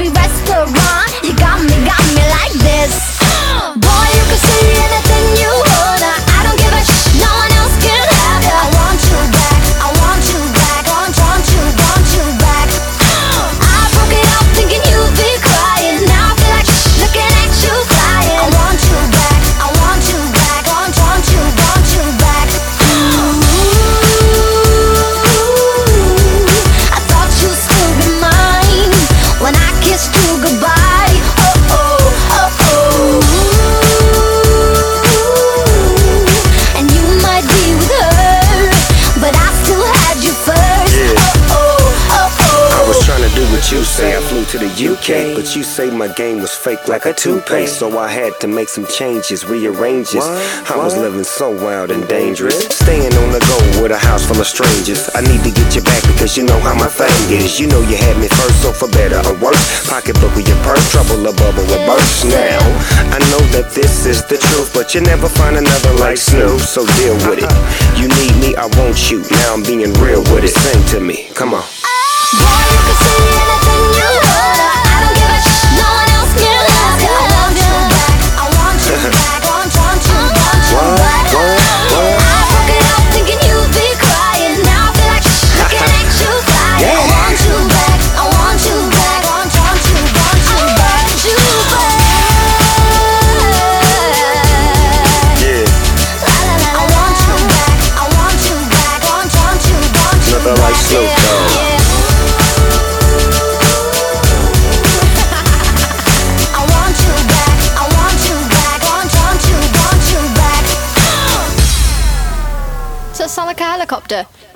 every restaurant. You got me like this. Boy, you can see anything you wanna. I don't give a no one else can have ya. I want you back, I want you back, want you back. I broke it off thinking you'd be crying. Now I feel like looking at you flying. I want you back, I want you back, want you back. I thought you still be mine when I kissed you goodbye. Oh oh, oh oh. And you might be with her, but I still had you first. Oh oh, oh oh. I was trying to do what you say, I flew to the UK, but you say my game was fake like a toupee. So I had to make some changes, rearranges. I was living so wild and dangerous, staying on the go with a house full of strangers. I need to get you back because you know how my thing is. You know you had me first, so for better or worse, pocketbook with your purse, trouble above a reverse. Now I know that this is the truth, but you never find another like Snoop, so deal with it. You need me, I want you. Now I'm being real with it. Sing to me, come on. Boy, you can see anything you wanna. I don't give a no one else can have ya. I want you back, I want you back, want you back. I broke it off thinking you'd be crying. Now I feel like looking at you flying. I want you back, I want you back, want you back. Yeah, I want you back, I want you back, want you back. nothing like Snoop Dogg. Does that sound like a helicopter?